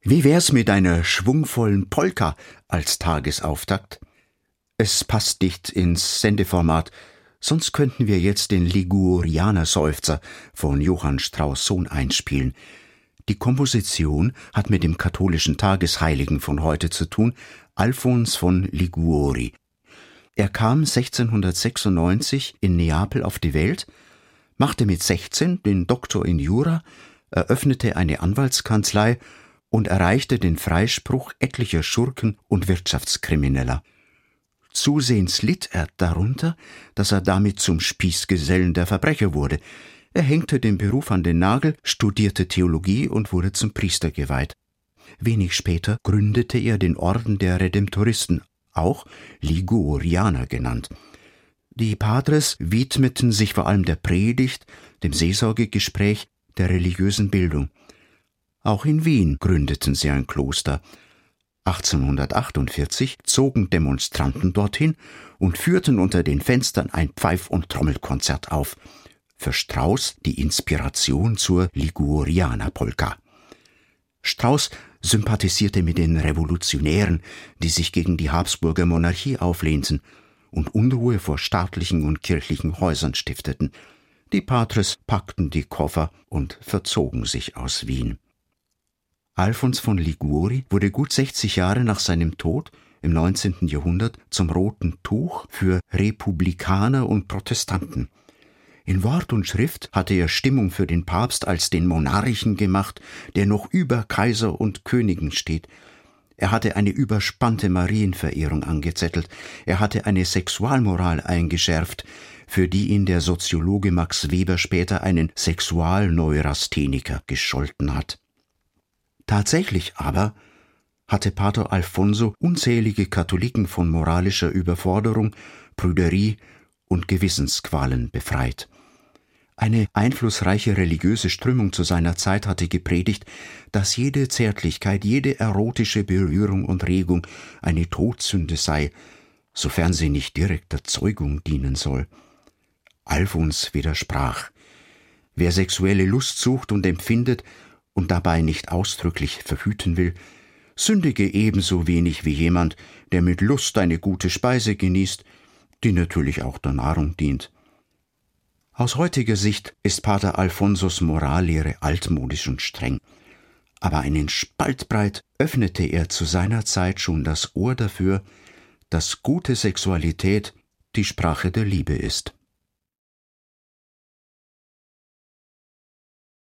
Wie wär's mit einer schwungvollen Polka als Tagesauftakt? Es passt nicht ins Sendeformat, sonst könnten wir jetzt den Ligurianer-Seufzer von Johann Strauss Sohn einspielen. Die Komposition hat mit dem katholischen Tagesheiligen von heute zu tun, Alfons von Liguori. Er kam 1696 in Neapel auf die Welt, machte mit 16 den Doktor in Jura, eröffnete eine Anwaltskanzlei und erreichte den Freispruch etlicher Schurken und Wirtschaftskrimineller. Zusehends litt er darunter, dass er damit zum Spießgesellen der Verbrecher wurde. Er hängte den Beruf an den Nagel, studierte Theologie und wurde zum Priester geweiht. Wenig später gründete er den Orden der Redemptoristen, auch Ligurianer genannt. Die Patres widmeten sich vor allem der Predigt, dem Seelsorgegespräch, der religiösen Bildung. Auch in Wien gründeten sie ein Kloster. 1848 zogen Demonstranten dorthin und führten unter den Fenstern ein Pfeif- und Trommelkonzert auf. Für Strauss die Inspiration zur Ligurianer-Polka. Strauss sympathisierte mit den Revolutionären, die sich gegen die Habsburger Monarchie auflehnten und Unruhe vor staatlichen und kirchlichen Häusern stifteten. Die Patres packten die Koffer und verzogen sich aus Wien. Alfons von Liguori wurde gut 60 Jahre nach seinem Tod im 19. Jahrhundert zum roten Tuch für Republikaner und Protestanten. In Wort und Schrift hatte er Stimmung für den Papst als den Monarchen gemacht, der noch über Kaiser und Königen steht. Er hatte eine überspannte Marienverehrung angezettelt. Er hatte eine Sexualmoral eingeschärft, für die ihn der Soziologe Max Weber später einen Sexualneurastheniker gescholten hat. Tatsächlich aber hatte Pater Alfonso unzählige Katholiken von moralischer Überforderung, Prüderie und Gewissensqualen befreit. Eine einflussreiche religiöse Strömung zu seiner Zeit hatte gepredigt, dass jede Zärtlichkeit, jede erotische Berührung und Regung eine Todsünde sei, sofern sie nicht direkt der Zeugung dienen soll. Alfons widersprach: Wer sexuelle Lust sucht und empfindet und dabei nicht ausdrücklich verhüten will, sündige ebenso wenig wie jemand, der mit Lust eine gute Speise genießt, die natürlich auch der Nahrung dient. Aus heutiger Sicht ist Pater Alfonsos Morallehre altmodisch und streng, aber einen Spalt breit öffnete er zu seiner Zeit schon das Ohr dafür, dass gute Sexualität die Sprache der Liebe ist.